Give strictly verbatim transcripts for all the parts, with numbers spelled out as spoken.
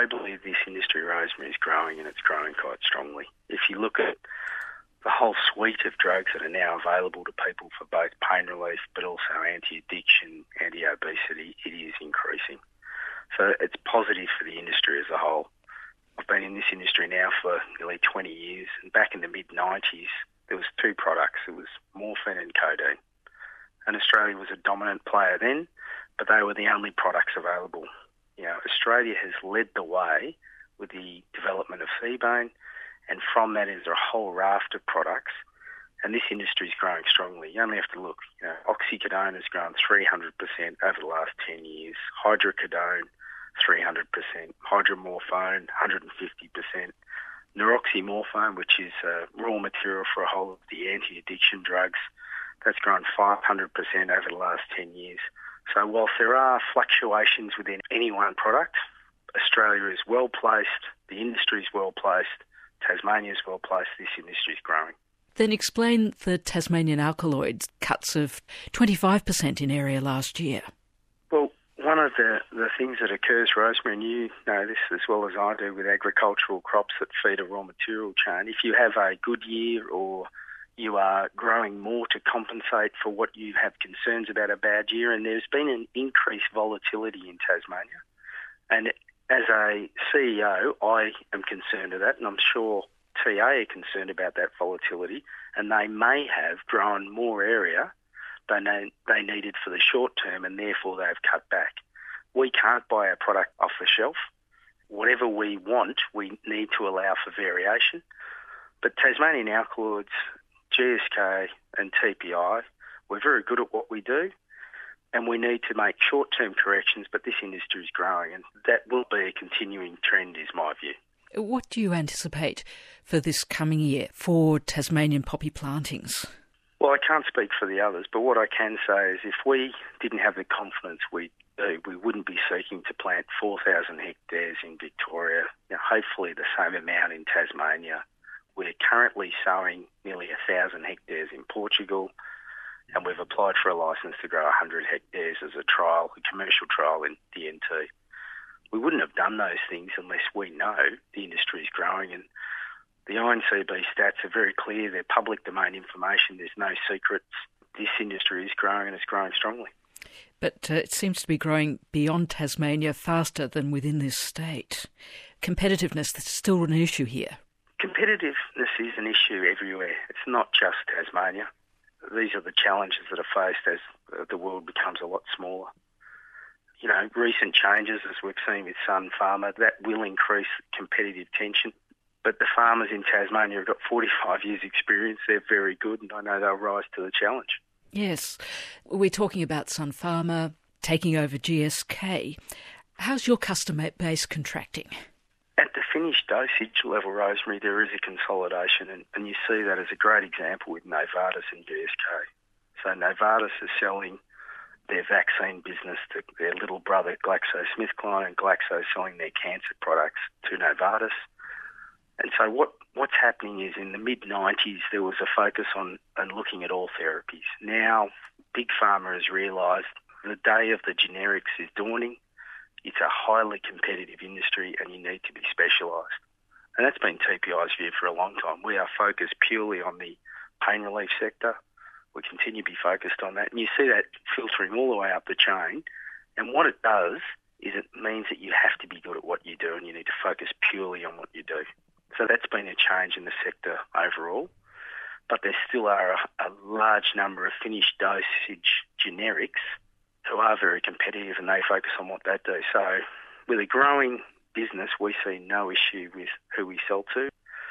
globally, this industry, rosemary, is growing, and it's growing quite strongly. If you look at the whole suite of drugs that are now available to people for both pain relief but also anti-addiction, anti-obesity, it is increasing. So it's positive for the industry as a whole. I've been in this industry now for nearly twenty years, and back in the mid nineties, there was two products. It was morphine and codeine. And Australia was a dominant player then, but they were the only products available. You know, Australia has led the way with the development of Thebone, and from that is a whole raft of products, and this industry is growing strongly. You only have to look. You know, oxycodone has grown three hundred percent over the last ten years, hydrocodone, three hundred percent, hydromorphone, one hundred fifty percent, Naroxymorphone, which is uh, raw material for a whole of the anti-addiction drugs, that's grown five hundred percent over the last ten years. So whilst there are fluctuations within any one product, Australia is well placed, the industry is well placed, Tasmania is well placed, this industry is growing. Then explain the Tasmanian alkaloids cuts of twenty-five percent in area last year. Well, one of the, the things that occurs, Rosemary, and you know this as well as I do with agricultural crops that feed a raw material chain, if you have a good year or you are growing more to compensate for what you have concerns about a bad year, and there's been an increased volatility in Tasmania. And as a C E O, I am concerned of that, and I'm sure T A are concerned about that volatility, and they may have grown more area than they, they needed for the short term, and therefore they've cut back. We can't buy a product off the shelf. Whatever we want, we need to allow for variation. But Tasmanian alkaloids, G S K and T P I, we're very good at what we do, and we need to make short-term corrections, but this industry is growing, and that will be a continuing trend, is my view. What do you anticipate for this coming year for Tasmanian poppy plantings? Well, I can't speak for the others, but what I can say is if we didn't have the confidence we do, we wouldn't be seeking to plant four thousand hectares in Victoria, you know, hopefully the same amount in Tasmania. We're currently sowing nearly one thousand hectares in Portugal, and we've applied for a licence to grow one hundred hectares as a trial, a commercial trial in D N T. We wouldn't have done those things unless we know the industry is growing, and the I N C B stats are very clear. They're public domain information. There's no secrets. This industry is growing, and it's growing strongly. But uh, it seems to be growing beyond Tasmania faster than within this state. Competitiveness is still an issue here. Competitiveness is an issue everywhere. It's not just Tasmania. These are the challenges that are faced as the world becomes a lot smaller. You know, recent changes, as we've seen with Sun Pharma, that will increase competitive tension. But the farmers in Tasmania have got forty-five years experience. They're very good, and I know they'll rise to the challenge. Yes. We're talking about Sun Pharma taking over G S K. How's your customer base contracting? At the finished dosage level, Rosemary, there is a consolidation, and, and you see that as a great example with Novartis and G S K. So Novartis is selling their vaccine business to their little brother GlaxoSmithKline, and Glaxo selling their cancer products to Novartis. And so what, what's happening is in the mid nineties there was a focus on, on looking at all therapies. Now Big Pharma has realised the day of the generics is dawning. It's a highly competitive industry and you need to be specialised. And that's been T P I's view for a long time. We are focused purely on the pain relief sector. We continue to be focused on that. And you see that filtering all the way up the chain. And what it does is it means that you have to be good at what you do and you need to focus purely on what you do. So that's been a change in the sector overall. But there still are a, a large number of finished dosage generics who are very competitive and they focus on what they do. So with a growing business, we see no issue with who we sell to.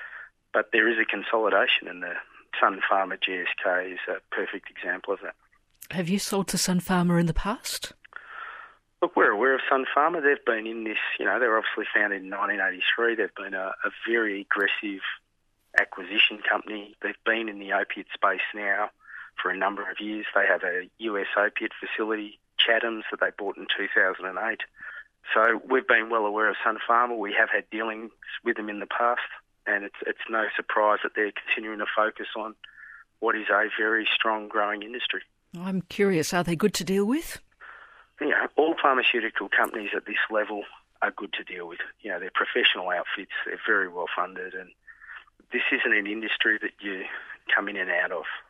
But there is a consolidation, and the Sun Pharma G S K is a perfect example of that. Have you sold to Sun Pharma in the past? Look, we're aware of Sun Pharma. They've been in this, you know, they were obviously founded in nineteen eighty-three. They've been a, a very aggressive acquisition company. They've been in the opiate space now for a number of years. They have a U S opiate facility, Chatham's, that they bought in two thousand eight. So we've been well aware of Sun Pharma. We have had dealings with them in the past, and it's it's no surprise that they're continuing to focus on what is a very strong growing industry. I'm curious, are they good to deal with? You know, all pharmaceutical companies at this level are good to deal with. You know, they're professional outfits, they're very well funded, and this isn't an industry that you come in and out of.